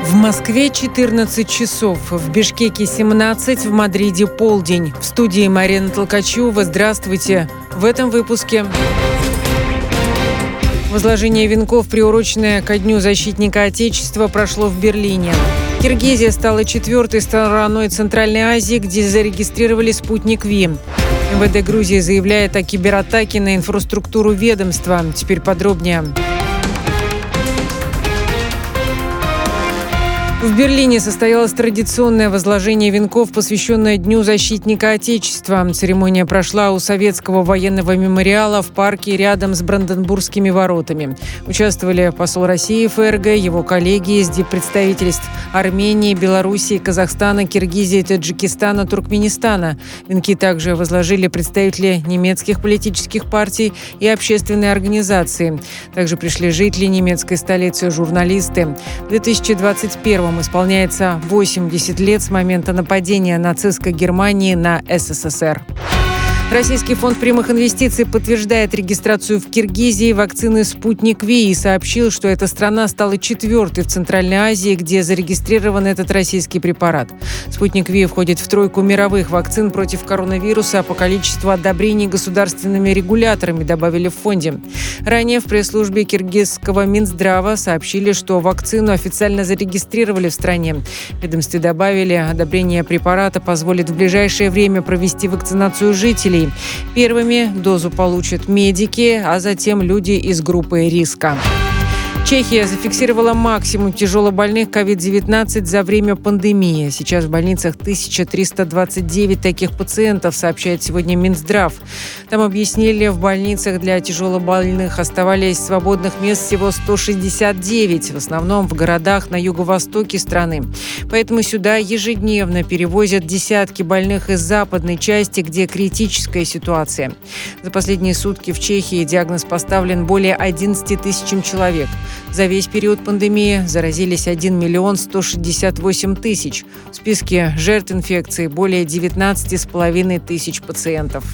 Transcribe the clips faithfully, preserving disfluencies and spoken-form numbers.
В Москве четырнадцать часов, в Бишкеке семнадцать, в Мадриде полдень. В студии Марина Толкачева. Здравствуйте. В этом выпуске. Возложение венков, приуроченное ко Дню защитника Отечества, прошло в Берлине. Киргизия стала четвертой страной Центральной Азии, где зарегистрировали спутник Ви. эм вэ дэ Грузии заявляет о кибератаке на инфраструктуру ведомства. Теперь подробнее. В Берлине состоялось традиционное возложение венков, посвященное Дню защитника Отечества. Церемония прошла у Советского военного мемориала в парке рядом с Бранденбургскими воротами. Участвовали посол России эф эр гэ, его коллеги из диппредставительств Армении, Белоруссии, Казахстана, Киргизии, Таджикистана, Туркменистана. Венки также возложили представители немецких политических партий и общественной организации. Также пришли жители немецкой столицы, журналисты. В две тысячи двадцать первом исполняется восемьдесят лет с момента нападения нацистской Германии на эс эс эс эр. Российский фонд прямых инвестиций подтверждает регистрацию в Киргизии вакцины «Спутник Ви» и сообщил, что эта страна стала четвертой в Центральной Азии, где зарегистрирован этот российский препарат. «Спутник Ви» входит в тройку мировых вакцин против коронавируса по количеству одобрений государственными регуляторами, добавили в фонде. Ранее в пресс-службе киргизского Минздрава сообщили, что вакцину официально зарегистрировали в стране. В ведомстве добавили, одобрение препарата позволит в ближайшее время провести вакцинацию жителей. Первыми дозу получат медики, а затем люди из группы риска. Чехия зафиксировала максимум тяжелобольных ковид девятнадцать за время пандемии. Сейчас в больницах тысяча триста двадцать девять таких пациентов, сообщает сегодня Минздрав. Там объяснили, в больницах для тяжелобольных оставались свободных мест всего сто шестьдесят девять, в основном в городах на юго-востоке страны. Поэтому сюда ежедневно перевозят десятки больных из западной части, где критическая ситуация. За последние сутки в Чехии диагноз поставлен более одиннадцати тысячам человек. За весь период пандемии заразились один миллион сто шестьдесят восемь тысяч. В списке жертв инфекции более девятнадцати с половиной тысяч пациентов.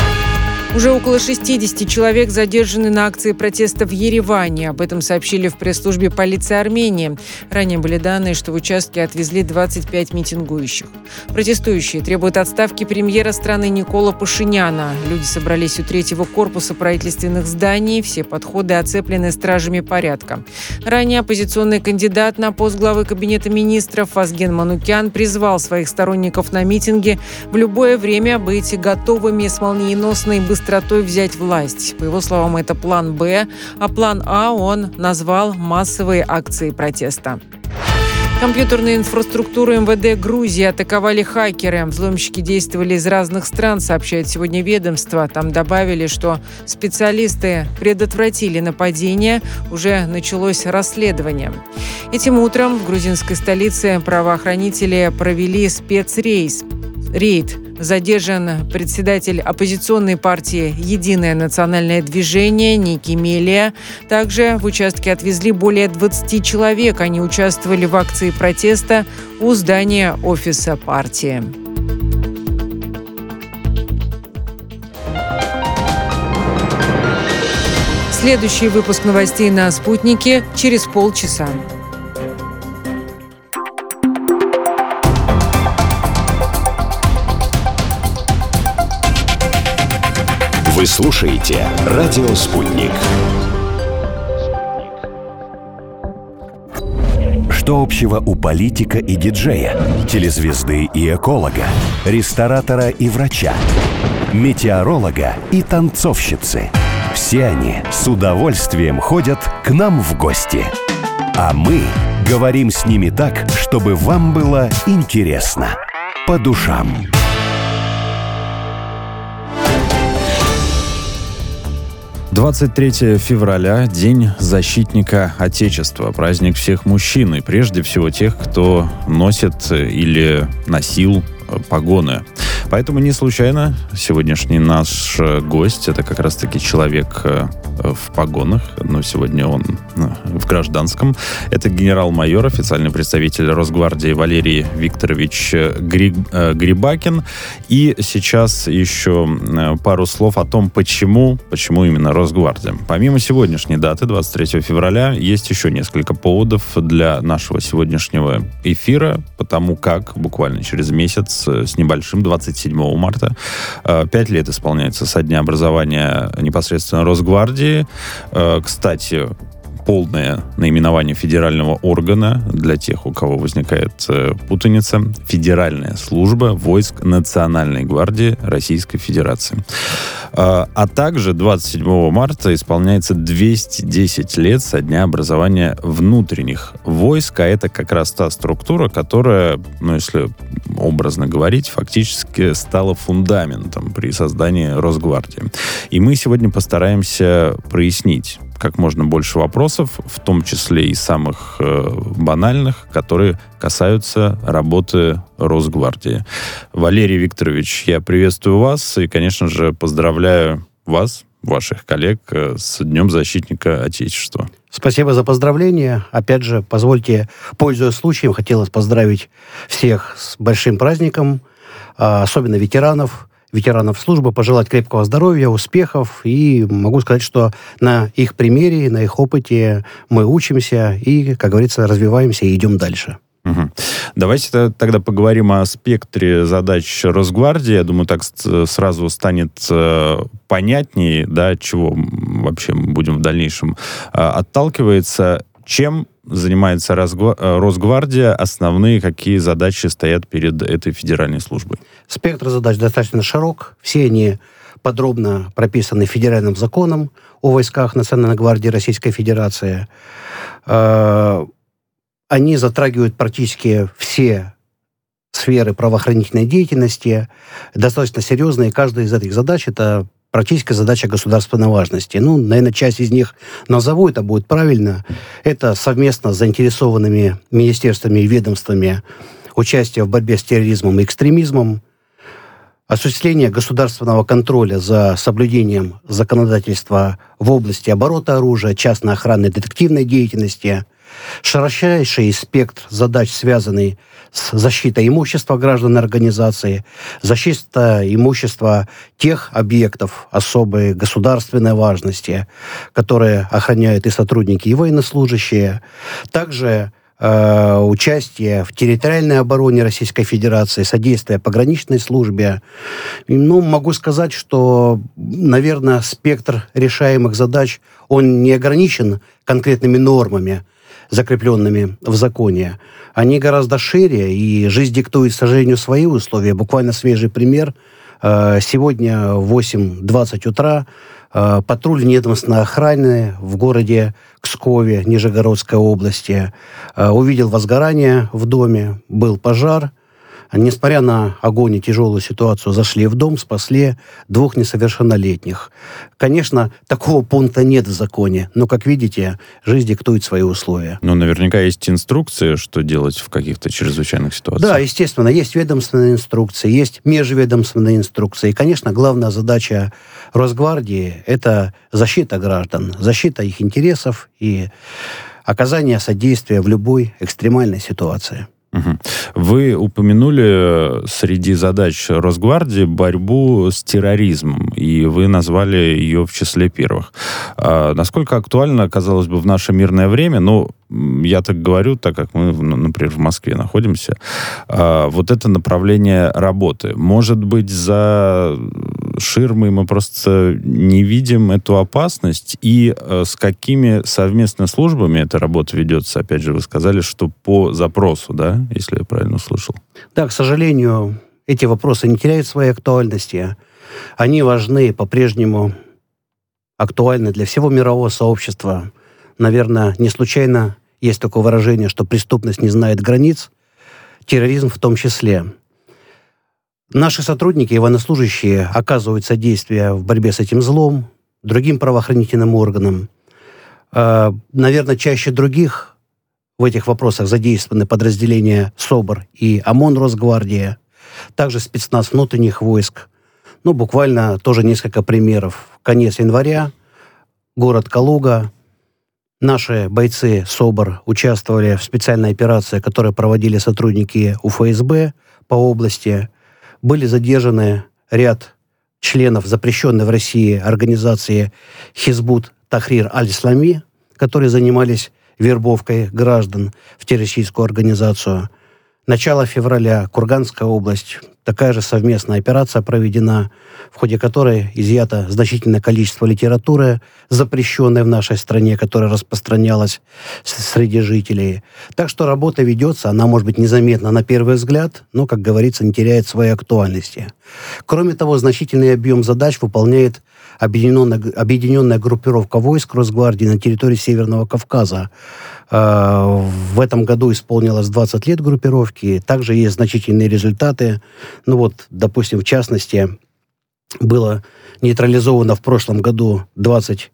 Уже около шестидесяти человек задержаны на акции протеста в Ереване. Об этом сообщили в пресс-службе полиции Армении. Ранее были данные, что в участке отвезли двадцать пять митингующих. Протестующие требуют отставки премьера страны Никола Пашиняна. Люди собрались у третьего корпуса правительственных зданий. Все подходы оцеплены стражами порядка. Ранее оппозиционный кандидат на пост главы Кабинета министров Вазген Манукян призвал своих сторонников на митинге в любое время быть готовыми с молниеносной быстротой взять власть. По его словам, это план «Б», а план «А» он назвал массовые акции протеста. Компьютерную инфраструктуру эм вэ дэ Грузии атаковали хакеры. Взломщики действовали из разных стран, сообщает сегодня ведомство. Там добавили, что специалисты предотвратили нападение, уже началось расследование. Этим утром в грузинской столице правоохранители провели спецрейс. Рейд. Задержан председатель оппозиционной партии «Единое национальное движение» Ники Мелия. Также в участке отвезли более двадцати человек. Они участвовали в акции протеста у здания офиса партии. Следующий выпуск новостей на «Спутнике» через полчаса. Вы слушаете «Радио Спутник». Что общего у политика и диджея, телезвезды и эколога, ресторатора и врача, метеоролога и танцовщицы? Все они с удовольствием ходят к нам в гости. А мы говорим с ними так, чтобы вам было интересно, по душам. двадцать третьего февраля – День защитника Отечества, праздник всех мужчин и прежде всего тех, кто носит или носил погоны. Поэтому не случайно сегодняшний наш гость — это как раз-таки человек в погонах, но сегодня он в гражданском. Это генерал-майор, официальный представитель Росгвардии Валерий Викторович Грибакин. И сейчас еще пару слов о том, почему, почему именно Росгвардия. Помимо сегодняшней даты, двадцать третьего февраля, есть еще несколько поводов для нашего сегодняшнего эфира, потому как буквально через месяц с небольшим, двадцать седьмого марта, пять лет исполняется со дня образования непосредственно Росгвардии. Кстати, полное наименование федерального органа для тех, у кого возникает э, путаница: Федеральная служба войск Национальной гвардии Российской Федерации. А, а также двадцать седьмого марта исполняется двести десять лет со дня образования внутренних войск, а это как раз та структура, которая, ну, если образно говорить, фактически стала фундаментом при создании Росгвардии. И мы сегодня постараемся прояснить как можно больше вопросов, в том числе и самых э, банальных, которые касаются работы Росгвардии. Валерий Викторович, я приветствую вас и, конечно же, поздравляю вас, ваших коллег, с Днем Защитника Отечества. Спасибо за поздравления. Опять же, позвольте, пользуясь случаем, хотелось поздравить всех с большим праздником, особенно ветеранов, ветеранов службы, пожелать крепкого здоровья, успехов. И могу сказать, что на их примере, на их опыте мы учимся и, как говорится, развиваемся и идем дальше. Угу. Давайте тогда поговорим о спектре задач Росгвардии. Я думаю, так сразу станет понятнее, да, от чего вообще мы будем в дальнейшем отталкиваться. Чем занимается Росгвардия? Основные какие задачи стоят перед этой федеральной службой? Спектр задач достаточно широк. Все они подробно прописаны федеральным законом о войсках Национальной гвардии Российской Федерации. Они затрагивают практически все сферы правоохранительной деятельности, достаточно серьезные. Каждая из этих задач – это практически задача государственной важности. Ну, наверное, часть из них назову, это будет правильно. Это совместно с заинтересованными министерствами и ведомствами участие в борьбе с терроризмом и экстремизмом, осуществление государственного контроля за соблюдением законодательства в области оборота оружия, частной охранной детективной деятельности, широчайший спектр задач, связанный с защитой имущества граждан и организаций, защита имущества тех объектов особой государственной важности, которые охраняют и сотрудники, и военнослужащие. Также э, участие в территориальной обороне Российской Федерации, содействие пограничной службе. Ну, могу сказать, что, наверное, спектр решаемых задач, он не ограничен конкретными нормами, закрепленными в законе. Они гораздо шире, и жизнь диктует, к сожалению, свои условия. Буквально свежий пример. Сегодня в восемь двадцать утра патруль вневедомственной охраны в городе Пскове, Нижегородской области, увидел возгорание в доме, был пожар. Несмотря на огонь и тяжелую ситуацию, зашли в дом, спасли двух несовершеннолетних. Конечно, такого пункта нет в законе, но, как видите, жизнь диктует свои условия. Но наверняка есть инструкции, что делать в каких-то чрезвычайных ситуациях. Да, естественно, есть ведомственные инструкции, есть межведомственные инструкции. И, конечно, главная задача Росгвардии – это защита граждан, защита их интересов и оказание содействия в любой экстремальной ситуации. Вы упомянули среди задач Росгвардии борьбу с терроризмом, и вы назвали ее в числе первых. А насколько актуально, казалось бы, в наше мирное время, ну, я так говорю, так как мы, например, в Москве находимся, а, вот это направление работы. Может быть, за ширмой мы просто не видим эту опасность, и а, с какими совместными службами эта работа ведется? Опять же, вы сказали, что по запросу, да, если я правильно услышал? Да, к сожалению, эти вопросы не теряют своей актуальности. Они важны, по-прежнему актуальны для всего мирового сообщества. Наверное, не случайно есть такое выражение, что преступность не знает границ, терроризм в том числе. Наши сотрудники и военнослужащие оказывают содействие в борьбе с этим злом, другим правоохранительным органам. Наверное, чаще других в этих вопросах задействованы подразделения СОБР и ОМОН Росгвардия. также спецназ внутренних войск. Ну, буквально тоже несколько примеров. Конец января, город Калуга. Наши бойцы СОБР участвовали в специальной операции, которую проводили сотрудники УФСБ по области. Были задержаны ряд членов запрещенной в России организации Хизбут Тахрир Аль-Ислами, которые занимались вербовкой граждан в террористическую организацию. Начало февраля, Курганская область. Такая же совместная операция проведена, в ходе которой изъято значительное количество литературы, запрещенной в нашей стране, которая распространялась среди жителей. Так что работа ведется, она может быть незаметна на первый взгляд, но, как говорится, не теряет своей актуальности. Кроме того, значительный объем задач выполняет объединенная, объединенная группировка войск Росгвардии на территории Северного Кавказа. В этом году исполнилось двадцать лет группировки. Также есть значительные результаты. Ну вот, допустим, в частности, было нейтрализовано в прошлом году двадцать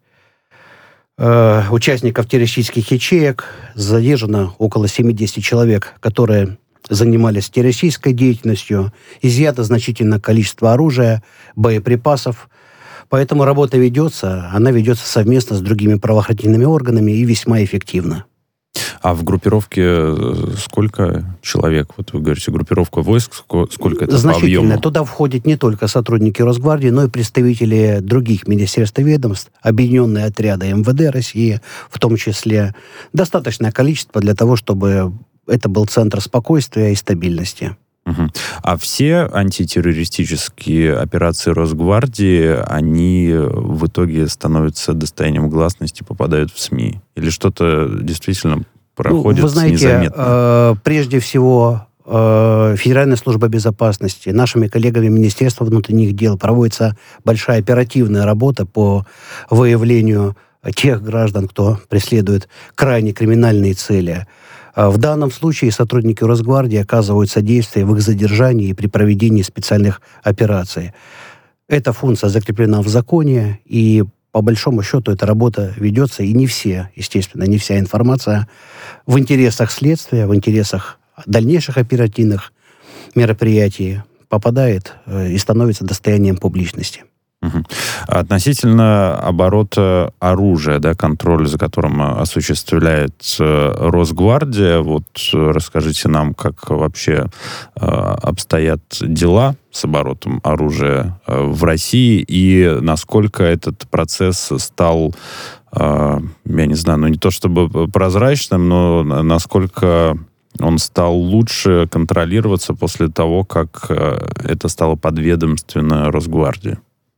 э, участников террористических ячеек. Задержано около семьдесят человек, которые занимались террористической деятельностью. Изъято значительное количество оружия, боеприпасов. Поэтому работа ведется. Она ведется совместно с другими правоохранительными органами и весьма эффективно. А в группировке сколько человек? Вот вы говорите, группировка войск, сколько это по объему? Туда входят не только сотрудники Росгвардии, но и представители других министерств и ведомств, объединенные отряды эм вэ дэ России, в том числе. Достаточное количество для того, чтобы это был центр спокойствия и стабильности. Угу. А все антитеррористические операции Росгвардии, они в итоге становятся достоянием гласности, попадают в СМИ? Или что-то действительно проходит ну, вы знаете, незаметно? Э, прежде всего, э, Федеральная служба безопасности, нашими коллегами Министерства внутренних дел проводится большая оперативная работа по выявлению тех граждан, кто преследует крайне криминальные цели. В данном случае сотрудники Росгвардии оказывают содействие в их задержании и при проведении специальных операций. Эта функция закреплена в законе, и по большому счету эта работа ведется, и не все, естественно, не вся информация в интересах следствия, в интересах дальнейших оперативных мероприятий попадает и становится достоянием публичности. Угу. Относительно оборота оружия, да, контроль за которым осуществляет Росгвардия, вот расскажите нам, как вообще э, обстоят дела с оборотом оружия э, в России и насколько этот процесс стал, э, я не знаю, ну не то чтобы прозрачным, но насколько он стал лучше контролироваться после того, как э, это стало подведомственно Росгвардии.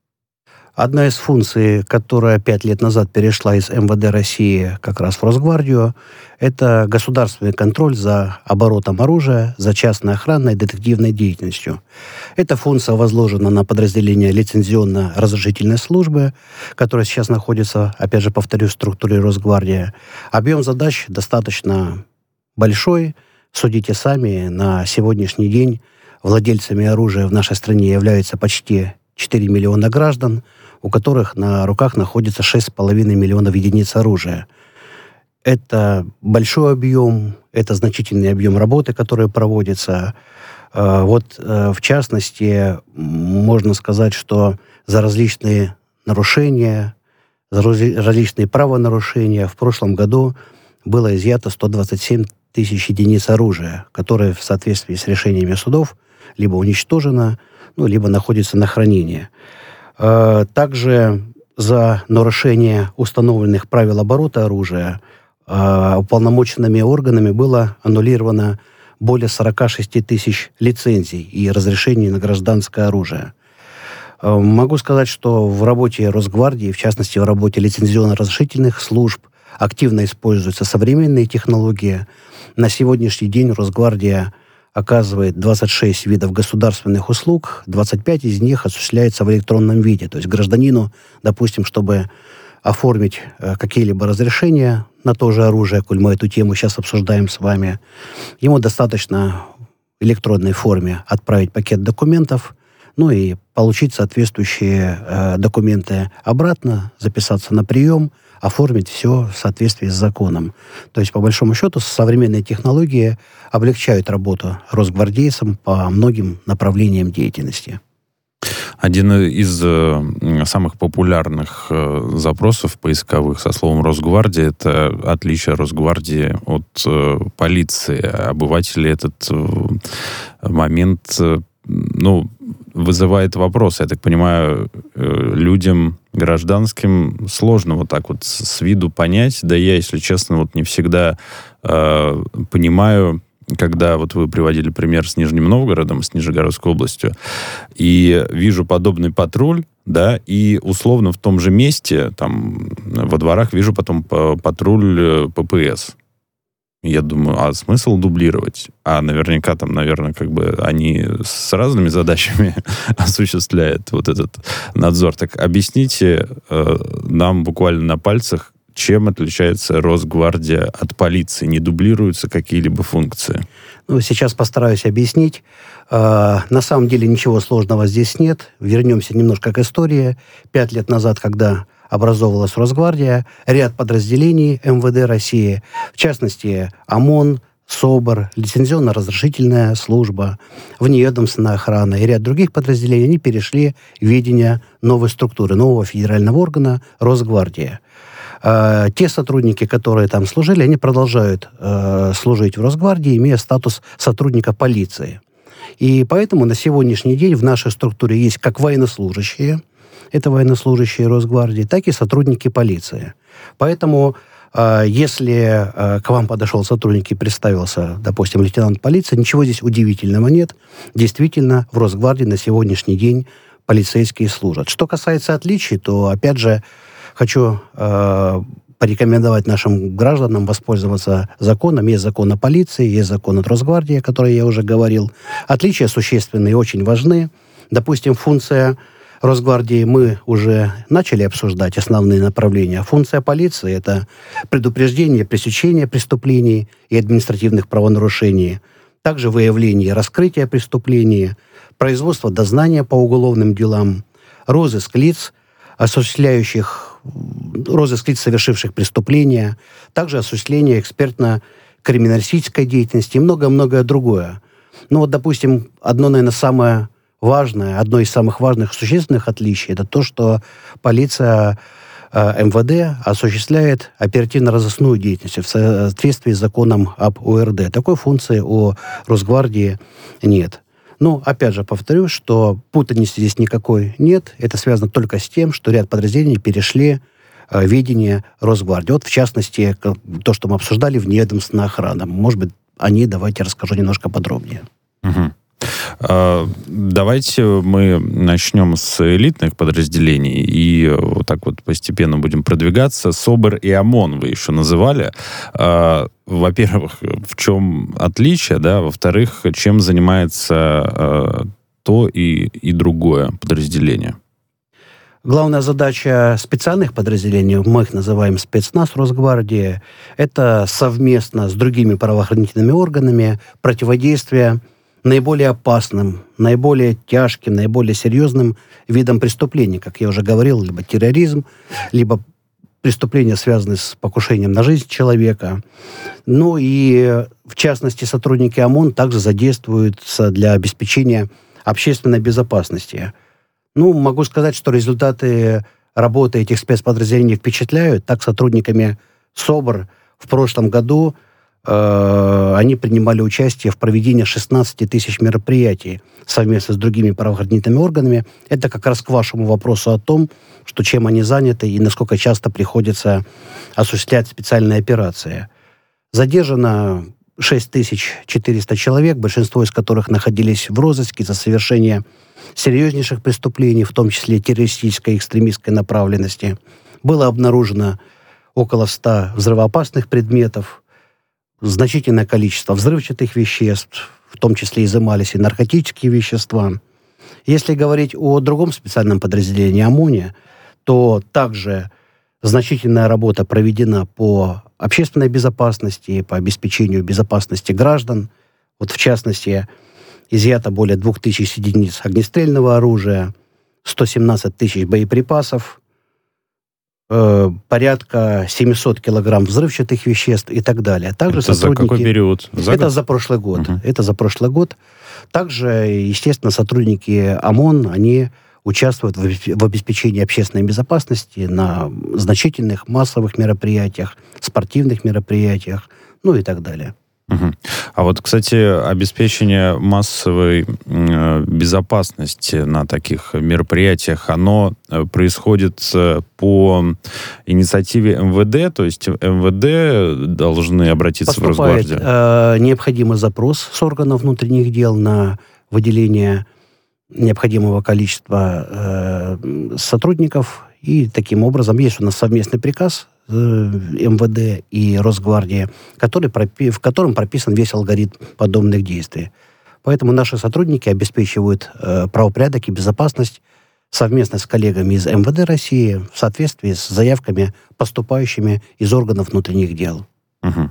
Одна из функций, которая пять лет назад перешла из эм вэ дэ России как раз в Росгвардию, это государственный контроль за оборотом оружия, за частной охранной и детективной деятельностью. Эта функция возложена на подразделение лицензионно-разрешительной службы, которая сейчас находится, опять же, повторю, в структуре Росгвардии. Объем задач достаточно большой. Судите сами, на сегодняшний день владельцами оружия в нашей стране являются почти четыре миллиона граждан, у которых на руках находится шесть с половиной миллионов единиц оружия. Это большой объем, это значительный объем работы, который проводится. Вот, в частности, можно сказать, что за различные нарушения, за различные правонарушения в прошлом году было изъято сто двадцать семь тысяч единиц оружия, которые в соответствии с решениями судов либо уничтожено, ну, либо находится на хранении. Также за нарушение установленных правил оборота оружия уполномоченными органами было аннулировано более сорок шесть тысяч лицензий и разрешений на гражданское оружие. Могу сказать, что в работе Росгвардии, в частности, в работе лицензионно-разрешительных служб, активно используются современные технологии. На сегодняшний день Росгвардия оказывает двадцать шесть видов государственных услуг, двадцать пять из них осуществляется в электронном виде. То есть гражданину, допустим, чтобы оформить э, какие-либо разрешения на то же оружие, коль мы эту тему сейчас обсуждаем с вами, ему достаточно в электронной форме отправить пакет документов, ну и получить соответствующие э, документы обратно, записаться на прием, оформить все в соответствии с законом. То есть, по большому счету, современные технологии облегчают работу росгвардейцам по многим направлениям деятельности. Один из э, самых популярных э, запросов поисковых со словом «Росгвардия» — это отличие Росгвардии от э, полиции. Обыватели этот э, момент э, ну, вызывает вопросы. Я так понимаю, э, людям гражданским сложно вот так вот с виду понять. Да я, если честно, вот не всегда э, понимаю, когда вот вы приводили пример с Нижним Новгородом, с Нижегородской областью, и вижу подобный патруль, да, и условно в том же месте, там, во дворах вижу потом патруль ППС. Я думаю, а смысл дублировать? А наверняка там, наверное, как бы они с разными задачами осуществляют вот этот надзор. Так объясните э, нам буквально на пальцах, чем отличается Росгвардия от полиции? Не дублируются какие-либо функции? Ну, сейчас постараюсь объяснить. Э, на самом деле ничего сложного здесь нет. Вернемся немножко к истории. Пять лет назад, когда образовывалась Росгвардия, ряд подразделений эм вэ дэ России, в частности, ОМОН, СОБР, лицензионно-разрешительная служба, вневедомственная охрана и ряд других подразделений, они перешли в ведение новой структуры, нового федерального органа Росгвардия. Э, те сотрудники, которые там служили, они продолжают э, служить в Росгвардии, имея статус сотрудника полиции. И поэтому на сегодняшний день в нашей структуре есть как военнослужащие, это военнослужащие Росгвардии, так и сотрудники полиции. Поэтому, э, если э, к вам подошел сотрудник и представился, допустим, лейтенант полиции, ничего здесь удивительного нет. Действительно, в Росгвардии на сегодняшний день полицейские служат. Что касается отличий, то, опять же, хочу э, порекомендовать нашим гражданам воспользоваться законом. Есть закон о полиции, есть закон от Росгвардии, о котором я уже говорил. Отличия существенные и очень важны. Допустим, функция Росгвардии мы уже начали обсуждать основные направления. Функция полиции – это предупреждение, пресечение преступлений и административных правонарушений, также выявление и раскрытие преступлений, производство дознания по уголовным делам, розыск лиц, осуществляющих розыск лиц, совершивших преступления, также осуществление экспертно-криминалистической деятельности и многое-многое другое. Ну вот, допустим, одно, наверное, самое важное, одно из самых важных существенных отличий, это то, что полиция э, эм вэ дэ осуществляет оперативно-розыскную деятельность в соответствии с законом об о эр дэ. Такой функции у Росгвардии нет. Ну, опять же, повторю, что путаницы здесь никакой нет. Это связано только с тем, что ряд подразделений перешли э, в ведение Росгвардии. Вот, в частности, то, что мы обсуждали, вневедомственная охрана. Может быть, о ней давайте расскажу немножко подробнее. Угу. Давайте мы начнем с элитных подразделений и вот так вот постепенно будем продвигаться. СОБР и ОМОН вы еще называли. Во-первых, в чем отличие, да? Во-вторых, чем занимается то и, и другое подразделение? Главная задача специальных подразделений, мы их называем спецназ Росгвардии, это совместно с другими правоохранительными органами противодействие наиболее опасным, наиболее тяжким, наиболее серьезным видом преступлений, как я уже говорил, либо терроризм, либо преступления, связанные с покушением на жизнь человека. Ну и, в частности, сотрудники ОМОН также задействуются для обеспечения общественной безопасности. Ну, могу сказать, что результаты работы этих спецподразделений впечатляют. Так, сотрудниками СОБР в прошлом году они принимали участие в проведении шестнадцати тысяч мероприятий совместно с другими правоохранительными органами. Это как раз к вашему вопросу о том, что чем они заняты и насколько часто приходится осуществлять специальные операции. Задержано шесть тысяч четыреста человек, большинство из которых находились в розыске за совершение серьезнейших преступлений, в том числе террористической и экстремистской направленности. Было обнаружено около ста взрывоопасных предметов, значительное количество взрывчатых веществ, в том числе изымались и наркотические вещества. Если говорить о другом специальном подразделении ОМОНе, то также значительная работа проведена по общественной безопасности, по обеспечению безопасности граждан. Вот в частности, изъято более двух тысяч единиц огнестрельного оружия, сто семнадцать тысяч боеприпасов, э, порядка семьсот килограмм взрывчатых веществ и так далее. Также это сотрудники... за какой период? За это год? за прошлый год. Угу. Это за прошлый год. Также, естественно, сотрудники ОМОН, они участвуют в обеспечении общественной безопасности на значительных массовых мероприятиях, спортивных мероприятиях, ну и так далее. Угу. А вот, кстати, обеспечение массовой э, безопасности на таких мероприятиях, оно происходит по инициативе эм вэ дэ, то есть эм вэ дэ должны обратиться Поступает, в Росгвардию? Э, необходимый запрос с органов внутренних дел на выделение необходимого количества э, сотрудников, и таким образом есть у нас совместный приказ эм вэ дэ и Росгвардии, который, в котором прописан весь алгоритм подобных действий. Поэтому наши сотрудники обеспечивают э, правопорядок и безопасность совместно с коллегами из эм вэ дэ России в соответствии с заявками, поступающими из органов внутренних дел. Угу.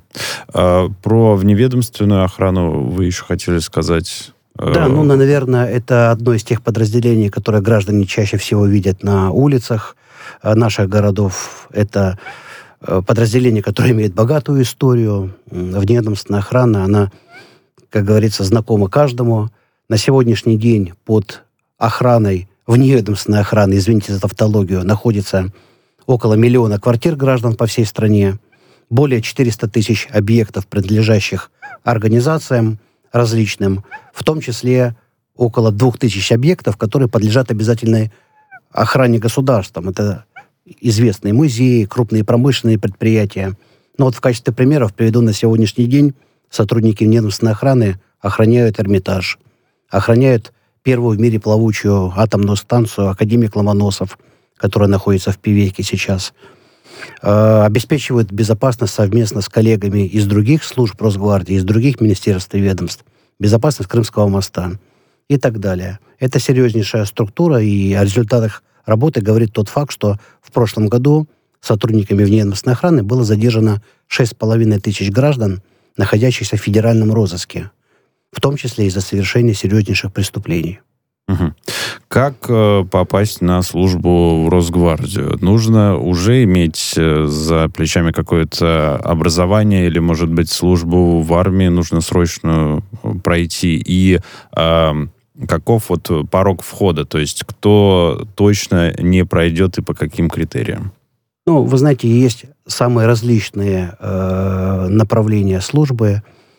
А про вневедомственную охрану вы еще хотели сказать? Да, ну, наверное, это одно из тех подразделений, которые граждане чаще всего видят на улицах наших городов. Это подразделение, которое имеет богатую историю. Вневедомственная охрана, она, как говорится, знакома каждому. На сегодняшний день под охраной, вневедомственной охраны, извините за тавтологию, находится около миллиона квартир граждан по всей стране, более четыреста тысяч объектов, принадлежащих организациям различным, в том числе около двух тысяч объектов, которые подлежат обязательной охране государством. Это известные музеи, крупные промышленные предприятия. Но вот в качестве примеров приведу на сегодняшний день сотрудники вневедомственной охраны охраняют Эрмитаж, охраняют первую в мире плавучую атомную станцию «Академик Ломоносов», которая находится в Певеке сейчас, э, обеспечивают безопасность совместно с коллегами из других служб Росгвардии, из других министерств и ведомств, безопасность Крымского моста и так далее. Это серьезнейшая структура, и о результатах работы говорит тот факт, что в прошлом году сотрудниками вневедомственной охраны было задержано шесть с половиной тысяч граждан, находящихся в федеральном розыске, в том числе из-за совершения серьезнейших преступлений. Угу. Как э, попасть на службу в Росгвардию? Нужно уже иметь э, за плечами какое-то образование или, может быть, службу в армии нужно срочно пройти? И э, каков вот порог входа? То есть кто точно не пройдет и по каким критериям? Ну, вы знаете, есть самые различные э, направления службы.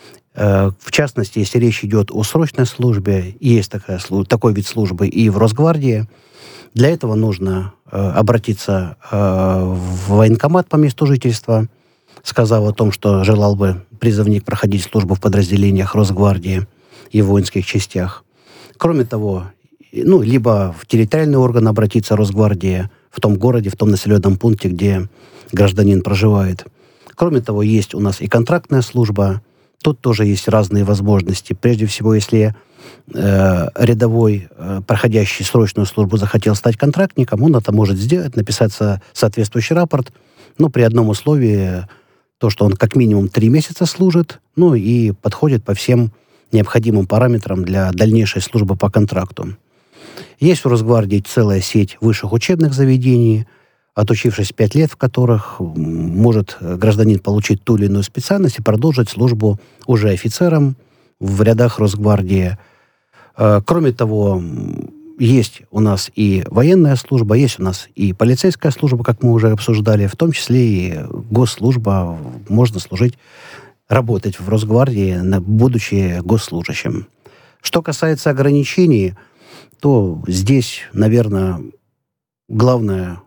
В частности, если речь идет о срочной службе, есть такая, такой вид службы и в Росгвардии, для этого нужно э, обратиться э, в военкомат по месту жительства, сказав о том, что желал бы призывник проходить службу в подразделениях Росгвардии и в воинских частях. Кроме того, ну, либо в территориальный орган обратиться Росгвардии в том городе, в том населенном пункте, где гражданин проживает. Кроме того, есть у нас и контрактная служба. Тут тоже есть разные возможности. Прежде всего, если э, рядовой, э, проходящий срочную службу, захотел стать контрактником, он это может сделать, написать со, соответствующий рапорт, но при одном условии, то, что он как минимум три месяца служит, ну и подходит по всем необходимым параметрам для дальнейшей службы по контракту. Есть в Росгвардии целая сеть высших учебных заведений, отучившись пять лет, в которых может гражданин получить ту или иную специальность и продолжить службу уже офицером в рядах Росгвардии. Кроме того, есть у нас и военная служба, есть у нас и полицейская служба, как мы уже обсуждали, в том числе и госслужба. Можно служить, работать в Росгвардии, будучи госслужащим. Что касается ограничений, то здесь, наверное, главное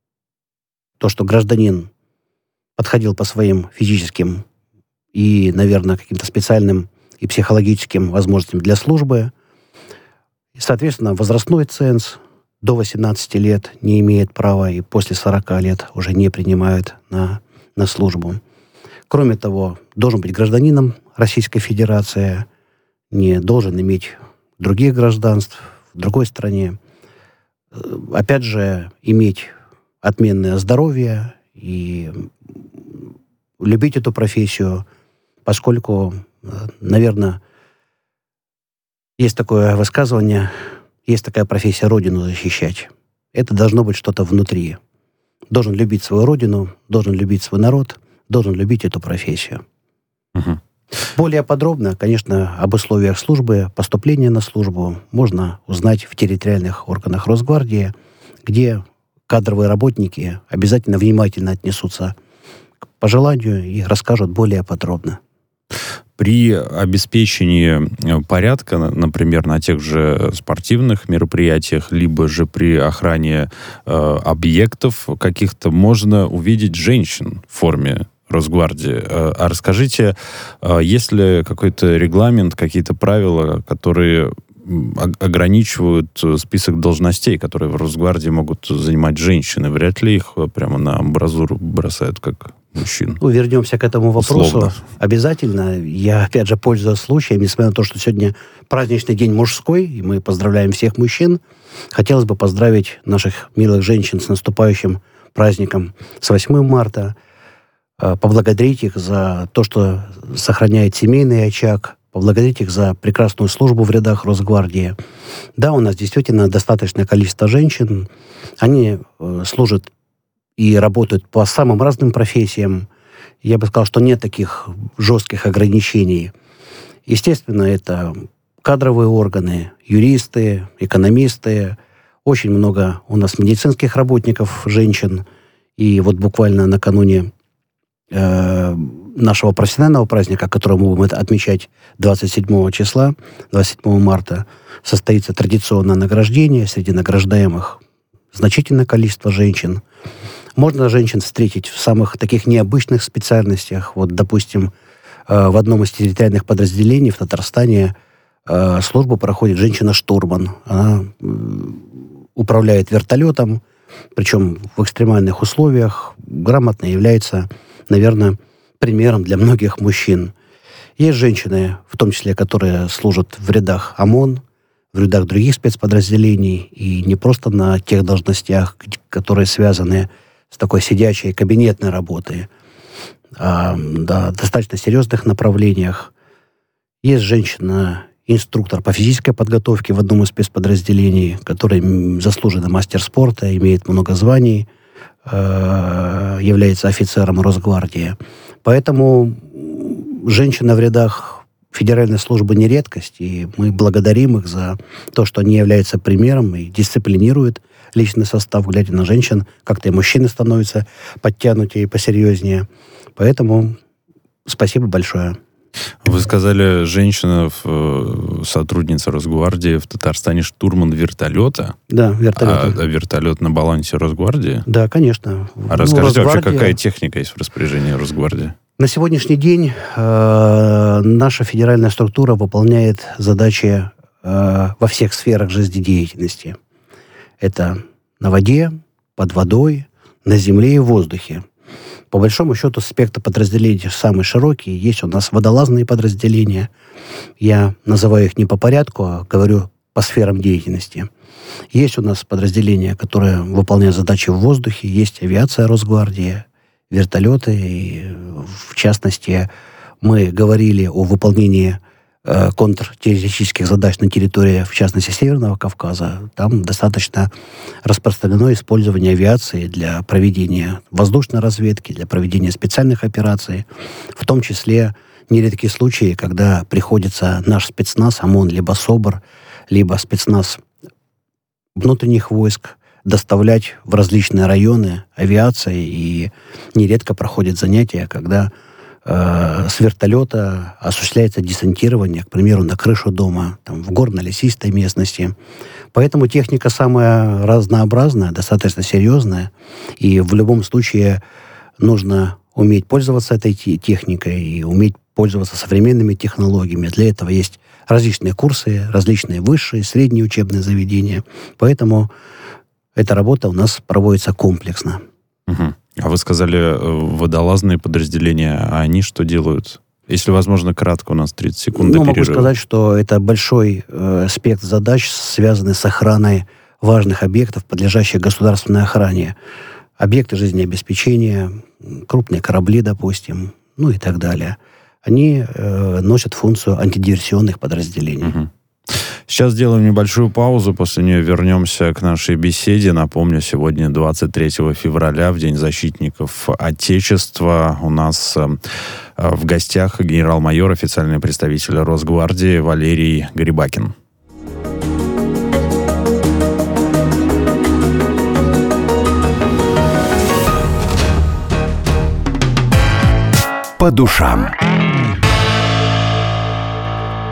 то, что гражданин подходил по своим физическим и, наверное, каким-то специальным и психологическим возможностям для службы. И, соответственно, возрастной ценз до восемнадцати лет не имеет права и после сорока лет уже не принимают на, на службу. Кроме того, должен быть гражданином Российской Федерации, не должен иметь других гражданств в другой стране. Опять же, иметь отменное здоровье и любить эту профессию, поскольку, наверное, есть такое высказывание, есть такая профессия — Родину защищать. Это должно быть что-то внутри. должен любить свою родину, должен любить свой народ, должен любить эту профессию. Угу. Более подробно, конечно, об условиях службы, поступления на службу можно узнать в территориальных органах Росгвардии, где кадровые работники обязательно внимательно отнесутся к пожеланию и расскажут более подробно. При обеспечении порядка, например, на тех же спортивных мероприятиях, либо же при охране э, объектов каких-то, можно увидеть женщин в форме Росгвардии. А расскажите, есть ли какой-то регламент, какие-то правила, которые ограничивают список должностей, которые в Росгвардии могут занимать женщины? Вряд ли их прямо на амбразуру бросают, как мужчин. Ну, вернемся к этому вопросу. Условно. Обязательно. Я, опять же, пользуясь случаем, несмотря на то, что сегодня праздничный день мужской, и мы поздравляем всех мужчин, хотелось бы поздравить наших милых женщин с наступающим праздником, с восьмым марта, поблагодарить их за то, что сохраняет семейный очаг, поблагодарить их за прекрасную службу в рядах Росгвардии. Да, у нас действительно достаточное количество женщин. Они э, служат и работают по самым разным профессиям. Я бы сказал, что нет таких жестких ограничений. Естественно, это кадровые органы, юристы, экономисты. Очень много у нас медицинских работников, женщин. И вот буквально накануне э, нашего профессионального праздника, который мы будем отмечать двадцать седьмого числа, двадцать седьмого марта, состоится традиционное награждение. Среди награждаемых значительное количество женщин. Можно женщин встретить в самых таких необычных специальностях. Вот, допустим, в одном из территориальных подразделений в Татарстане службу проходит женщина-штурман. Она управляет вертолетом, причем в экстремальных условиях, грамотно является, наверное, примером для многих мужчин. Есть женщины, в том числе, которые служат в рядах ОМОН, в рядах других спецподразделений, и не просто на тех должностях, которые связаны с такой сидячей кабинетной работой, а на достаточно серьезных направлениях. Есть женщина-инструктор по физической подготовке в одном из спецподразделений, который заслуженный мастер спорта, имеет много званий, является офицером Росгвардии. Поэтому женщина в рядах федеральной службы не редкость, и мы благодарим их за то, что они являются примером и дисциплинируют личный состав, глядя на женщин, как-то и мужчины становятся подтянутее и посерьезнее. Поэтому спасибо большое. Вы сказали, женщина, сотрудница Росгвардии в Татарстане, штурман вертолета? Да, вертолет. А, а вертолет на балансе Росгвардии? Да, конечно. А расскажите, ну, вообще, какая техника есть в распоряжении Росгвардии? На сегодняшний день э, наша федеральная структура выполняет задачи э, во всех сферах жизнедеятельности. Это на воде, под водой, на земле и в воздухе. По большому счету, спектр подразделений самый широкий. Есть у нас водолазные подразделения. Я называю их не по порядку, а говорю по сферам деятельности. Есть у нас подразделения, которые выполняют задачи в воздухе. Есть авиация Росгвардии, вертолеты. И, в частности, мы говорили о выполнении э, контртеррористических задач на территории, в частности, Северного Кавказа. Там достаточно распространено использование авиации для проведения воздушной разведки, для проведения специальных операций, в том числе нередки случаи, когда приходится наш спецназ, ОМОН, либо СОБР, либо спецназ внутренних войск доставлять в различные районы авиации, и нередко проходят занятия, когда э, с вертолета осуществляется десантирование, к примеру, на крышу дома, там, в горно-лесистой местности. Поэтому техника самая разнообразная, достаточно серьезная, и в любом случае нужно уметь пользоваться этой техникой и уметь пользоваться современными технологиями. Для этого есть различные курсы, различные высшие, средние учебные заведения. Поэтому эта работа у нас проводится комплексно. Угу. А вы сказали, водолазные подразделения, а они что делают? Если возможно, кратко, у нас тридцать секунд до ну, перерыва. Могу сказать, что это большой э, спектр задач, связанный с охраной важных объектов, подлежащих государственной охране. Объекты жизнеобеспечения, крупные корабли, допустим, ну и так далее. Они э, носят функцию антидиверсионных подразделений. Угу. Сейчас сделаем небольшую паузу, после нее вернемся к нашей беседе. Напомню, сегодня двадцать третьего февраля, в День защитников Отечества. У нас э, в гостях генерал-майор, официальный представитель Росгвардии Валерий Грибакин. По душам.